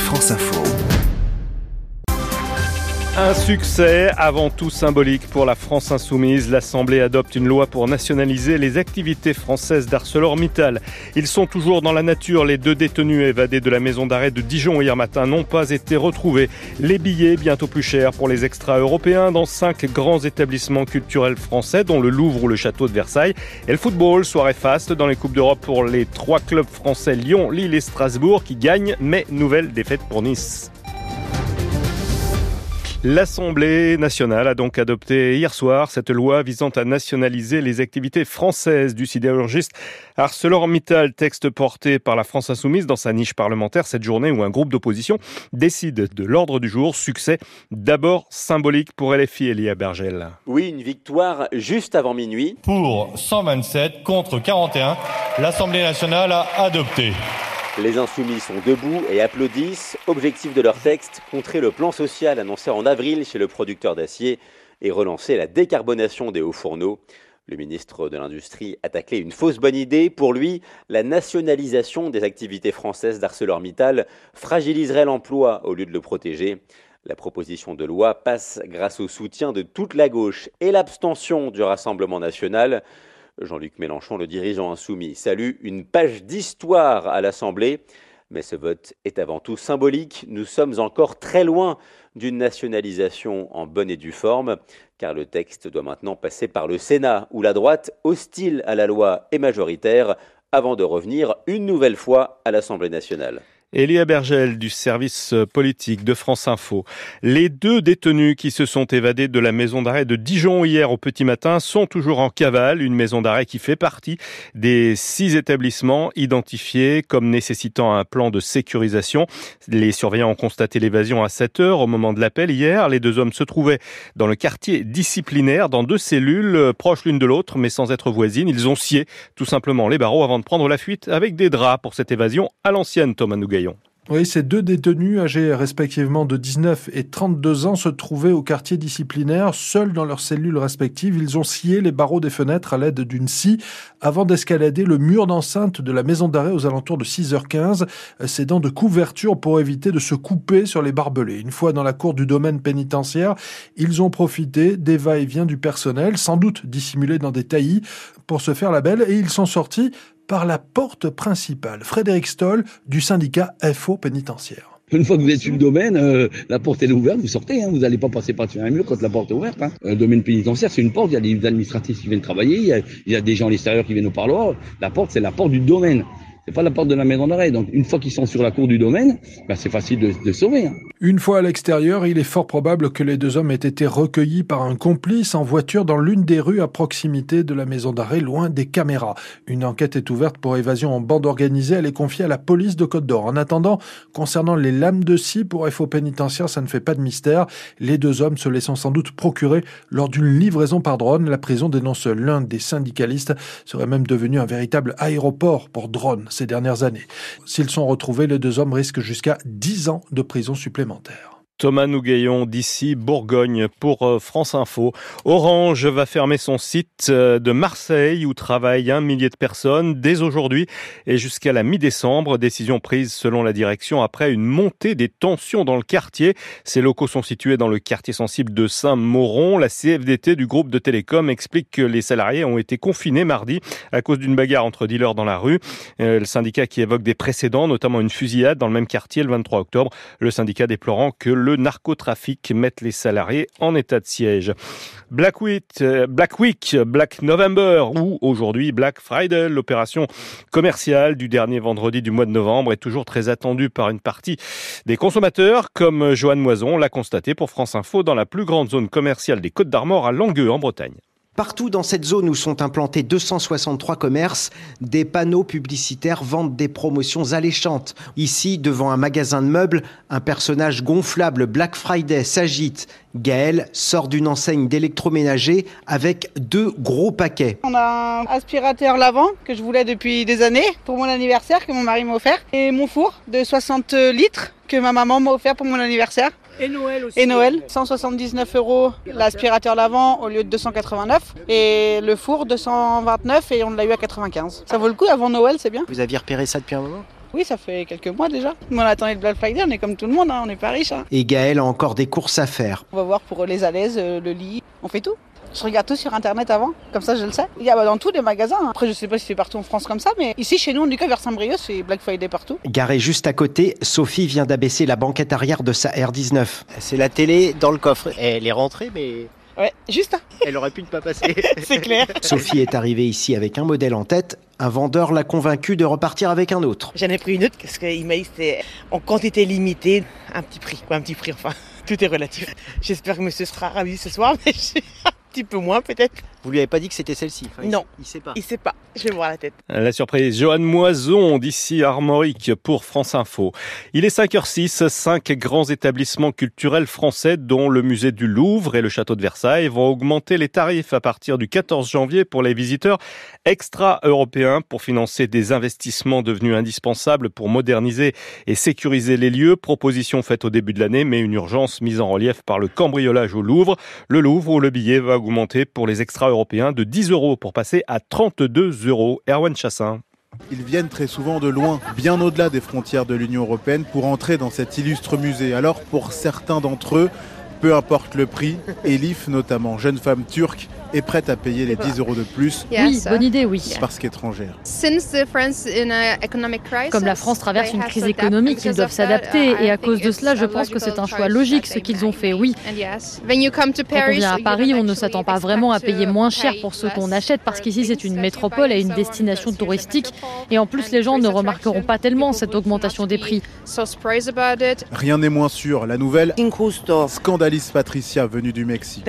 France Info. Un succès avant tout symbolique pour la France insoumise. L'Assemblée adopte une loi pour nationaliser les activités françaises d'ArcelorMittal. Ils sont toujours dans la nature. Les deux détenus évadés de la maison d'arrêt de Dijon hier matin n'ont pas été retrouvés. Les billets bientôt plus chers pour les extra-européens dans 5 grands établissements culturels français, dont le Louvre ou le château de Versailles. Et le football, soirée faste dans les Coupes d'Europe pour les 3 clubs français Lyon, Lille et Strasbourg qui gagnent, mais nouvelle défaite pour Nice. L'Assemblée nationale a donc adopté hier soir cette loi visant à nationaliser les activités françaises du sidérurgiste ArcelorMittal, texte porté par la France insoumise dans sa niche parlementaire cette journée où un groupe d'opposition décide de l'ordre du jour. Succès d'abord symbolique pour LFI, Elia Bergel. Oui, une victoire juste avant minuit. Pour 127 contre 41, l'Assemblée nationale a adopté. Les insoumis sont debout et applaudissent. Objectif de leur texte, contrer le plan social annoncé en avril chez le producteur d'acier et relancer la décarbonation des hauts fourneaux. Le ministre de l'Industrie a taclé une fausse bonne idée. Pour lui, la nationalisation des activités françaises d'ArcelorMittal fragiliserait l'emploi au lieu de le protéger. La proposition de loi passe grâce au soutien de toute la gauche et l'abstention du Rassemblement national. Jean-Luc Mélenchon, le dirigeant insoumis, salue une page d'histoire à l'Assemblée. Mais ce vote est avant tout symbolique. Nous sommes encore très loin d'une nationalisation en bonne et due forme, car le texte doit maintenant passer par le Sénat, où la droite, hostile à la loi, est majoritaire, avant de revenir une nouvelle fois à l'Assemblée nationale. Elia Bergel du service politique de France Info. Les 2 détenus qui se sont évadés de la maison d'arrêt de Dijon hier au petit matin sont toujours en cavale. Une maison d'arrêt qui fait partie des 6 établissements identifiés comme nécessitant un plan de sécurisation. Les surveillants ont constaté l'évasion à 7 heures au moment de l'appel hier. Les 2 hommes se trouvaient dans le quartier disciplinaire, dans 2 cellules proches l'une de l'autre, mais sans être voisines. Ils ont scié tout simplement les barreaux avant de prendre la fuite avec des draps pour cette évasion à l'ancienne, Thomas Nougaillon. Oui, ces 2 détenus, âgés respectivement de 19 et 32 ans, se trouvaient au quartier disciplinaire, seuls dans leurs cellules respectives. Ils ont scié les barreaux des fenêtres à l'aide d'une scie avant d'escalader le mur d'enceinte de la maison d'arrêt aux alentours de 6h15, s'aidant de couverture pour éviter de se couper sur les barbelés. Une fois dans la cour du domaine pénitentiaire, ils ont profité des va-et-vient du personnel, sans doute dissimulés dans des taillis, pour se faire la belle, et ils sont sortis par la porte principale. Frédéric Stoll, du syndicat FO pénitentiaire. Une fois que vous êtes sur le domaine, la porte est ouverte, vous sortez, vous n'allez pas passer par-dessus un mur quand la porte est ouverte. Le domaine pénitentiaire, c'est une porte, il y a des administratifs qui viennent travailler, il y a des gens à l'extérieur qui viennent au parloir. La porte, c'est la porte du domaine. C'est pas la porte de la maison d'arrêt. Donc, une fois qu'ils sont sur la cour du domaine, c'est facile de sauver. Une fois à l'extérieur, il est fort probable que les 2 hommes aient été recueillis par un complice en voiture dans l'une des rues à proximité de la maison d'arrêt, loin des caméras. Une enquête est ouverte pour évasion en bande organisée. Elle est confiée à la police de Côte-d'Or. En attendant, concernant les lames de scie pour FO pénitentiaire, ça ne fait pas de mystère. Les 2 hommes se laissant sans doute procurer lors d'une livraison par drone. La prison, dénonce l'un des syndicalistes, serait même devenu un véritable aéroport pour drones ces dernières années. S'ils sont retrouvés, les 2 hommes risquent jusqu'à 10 ans de prison supplémentaire. Thomas Nougaillon d'ici Bourgogne pour France Info. Orange va fermer son site de Marseille où travaillent 1 millier de personnes dès aujourd'hui et jusqu'à la mi-décembre. Décision prise selon la direction après une montée des tensions dans le quartier. Ces locaux sont situés dans le quartier sensible de Saint-Mauron. La CFDT du groupe de télécom explique que les salariés ont été confinés mardi à cause d'une bagarre entre dealers dans la rue. Le syndicat qui évoque des précédents, notamment une fusillade dans le même quartier le 23 octobre. Le syndicat déplorant que le narcotrafic mette les salariés en état de siège. Black Week, Black November ou aujourd'hui Black Friday, l'opération commerciale du dernier vendredi du mois de novembre est toujours très attendue par une partie des consommateurs, comme Joanne Moison l'a constaté pour France Info dans la plus grande zone commerciale des Côtes d'Armor à Langueux en Bretagne. Partout dans cette zone où sont implantés 263 commerces, des panneaux publicitaires vendent des promotions alléchantes. Ici, devant un magasin de meubles, un personnage gonflable Black Friday s'agite. Gaël sort d'une enseigne d'électroménager avec 2 gros paquets. On a un aspirateur lavant que je voulais depuis des années pour mon anniversaire que mon mari m'a offert. Et mon four de 60 litres que ma maman m'a offert pour mon anniversaire. Et Noël aussi. Et Noël, 179 € l'aspirateur lavant au lieu de 289. Et le four, 229 et on l'a eu à 95. Ça vaut le coup avant Noël, c'est bien. Vous aviez repéré ça depuis un moment ? Oui, ça fait quelques mois déjà. On attendait le Black Friday, on est comme tout le monde, on n'est pas riche. Et Gaël a encore des courses à faire. On va voir pour les alaises, le lit, on fait tout. Je regarde tout sur internet avant, comme ça je le sais. Il y a dans tous les magasins. Après je sais pas si c'est partout en France comme ça, mais ici chez nous, en tout cas vers Saint-Brieuc, c'est Black Friday partout. Garée juste à côté, Sophie vient d'abaisser la banquette arrière de sa R19. C'est la télé dans le coffre. Elle est rentrée, mais Ouais, juste. elle aurait pu ne pas passer. C'est clair. Sophie est arrivée ici avec un modèle en tête. Un vendeur l'a convaincue de repartir avec un autre. J'en ai pris une autre parce qu'il m'a dit que c'était en quantité limitée, un petit prix enfin. Tout est relatif. J'espère que monsieur sera ravi ce soir, mais un petit peu moins peut-être. Vous lui avez pas dit que c'était celle-ci? Non. Il sait pas. Il sait pas, je vais voir la tête. La surprise, Johan Moison d'ici Armorique pour France Info. Il est 5h06, 5 grands établissements culturels français dont le musée du Louvre et le château de Versailles vont augmenter les tarifs à partir du 14 janvier pour les visiteurs extra-européens pour financer des investissements devenus indispensables pour moderniser et sécuriser les lieux. Proposition faite au début de l'année, mais une urgence mise en relief par le cambriolage au Louvre. Le Louvre où le billet va augmenter pour les extra-européens de 10 € pour passer à 32 €. Erwan Chassin. Ils viennent très souvent de loin, bien au-delà des frontières de l'Union européenne, pour entrer dans cet illustre musée. Alors, pour certains d'entre eux, peu importe le prix, Elif notamment, jeune femme turque, est prête à payer les 10 € de plus. Oui, bonne idée, oui. Parce qu'étrangère. Comme la France traverse une crise économique, ils doivent s'adapter et à cause de cela, je pense que c'est un choix logique ce qu'ils ont fait, oui. Quand on vient à Paris, on ne s'attend pas vraiment à payer moins cher pour ce qu'on achète parce qu'ici c'est une métropole et une destination touristique et en plus les gens ne remarqueront pas tellement cette augmentation des prix. Rien n'est moins sûr. La nouvelle scandalise Patricia, venue du Mexique.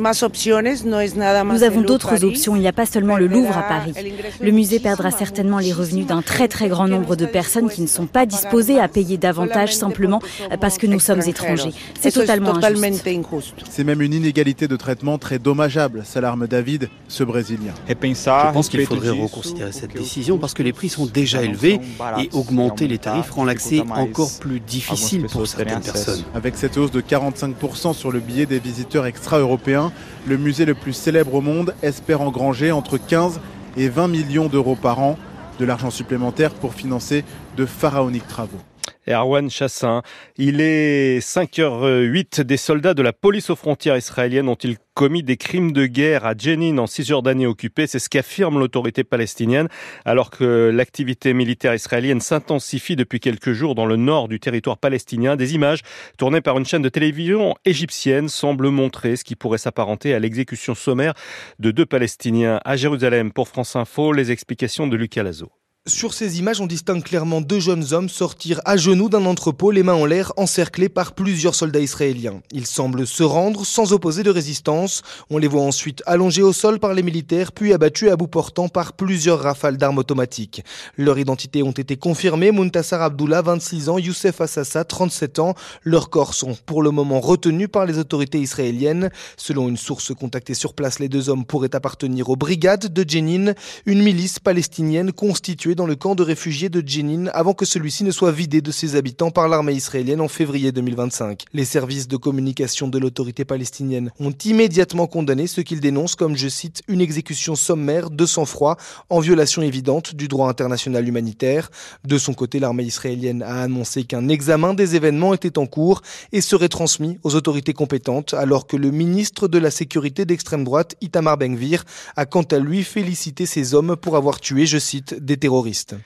Nous avons d'autres options, il n'y a pas seulement le Louvre à Paris. Le musée perdra certainement les revenus d'un très très grand nombre de personnes qui ne sont pas disposées à payer davantage simplement parce que nous sommes étrangers. C'est totalement injuste. C'est même une inégalité de traitement très dommageable, s'alarme David, ce Brésilien. Je pense qu'il faudrait reconsidérer cette décision parce que les prix sont déjà élevés et augmenter les tarifs rend l'accès encore plus difficile pour certaines personnes. Avec cette hausse de 45% sur le billet des visiteurs extra-européens, le musée le plus célèbre au monde espère engranger entre 15 et 20 millions d'euros par an, de l'argent supplémentaire pour financer de pharaoniques travaux. Erwan Chassin. Il est 5h08. Des soldats de la police aux frontières israéliennes ont-ils commis des crimes de guerre à Jenin en Cisjordanie occupée? C'est ce qu'affirme l'autorité palestinienne, alors que l'activité militaire israélienne s'intensifie depuis quelques jours dans le nord du territoire palestinien. Des images tournées par une chaîne de télévision égyptienne semblent montrer ce qui pourrait s'apparenter à l'exécution sommaire de 2 Palestiniens à Jérusalem. Pour France Info, les explications de Lucas Lazo. Sur ces images, on distingue clairement 2 jeunes hommes sortir à genoux d'un entrepôt, les mains en l'air, encerclés par plusieurs soldats israéliens. Ils semblent se rendre sans opposer de résistance. On les voit ensuite allongés au sol par les militaires, puis abattus à bout portant par plusieurs rafales d'armes automatiques. Leurs identités ont été confirmées. Muntassar Abdullah, 26 ans, Youssef Assassa, 37 ans. Leurs corps sont pour le moment retenus par les autorités israéliennes. Selon une source contactée sur place, les 2 hommes pourraient appartenir aux brigades de Jenin, une milice palestinienne constituée dans le camp de réfugiés de Jenin avant que celui-ci ne soit vidé de ses habitants par l'armée israélienne en février 2025. Les services de communication de l'autorité palestinienne ont immédiatement condamné ce qu'ils dénoncent comme, je cite, une exécution sommaire de sang-froid en violation évidente du droit international humanitaire. De son côté, l'armée israélienne a annoncé qu'un examen des événements était en cours et serait transmis aux autorités compétentes, alors que le ministre de la Sécurité d'extrême droite, Itamar Ben-Gvir, a quant à lui félicité ces hommes pour avoir tué, je cite, des terroristes.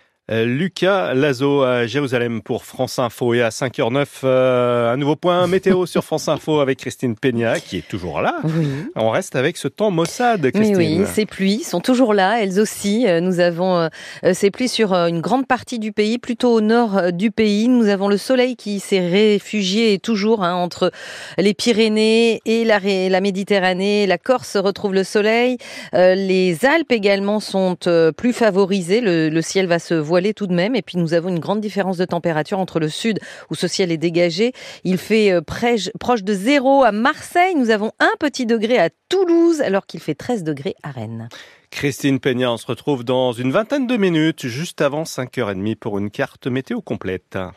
Lucas Lazo à Jérusalem pour France Info. Et à 5h09, un nouveau point météo sur France Info avec Christine Peña qui est toujours là. Oui. On reste avec ce temps maussade, Christine. Mais oui, ces pluies sont toujours là, elles aussi. Nous avons ces pluies sur une grande partie du pays, plutôt au nord du pays. Nous avons le soleil qui s'est réfugié toujours entre les Pyrénées et la Méditerranée. La Corse retrouve le soleil. Les Alpes également sont plus favorisées. Le ciel va se voiler tout de même, et puis nous avons une grande différence de température entre le sud où ce ciel est dégagé. Il fait proche de 0 à Marseille, nous avons 1 petit degré à Toulouse alors qu'il fait 13 degrés à Rennes. Christine Peña, on se retrouve dans une vingtaine de minutes, juste avant 5h30 pour une carte météo complète.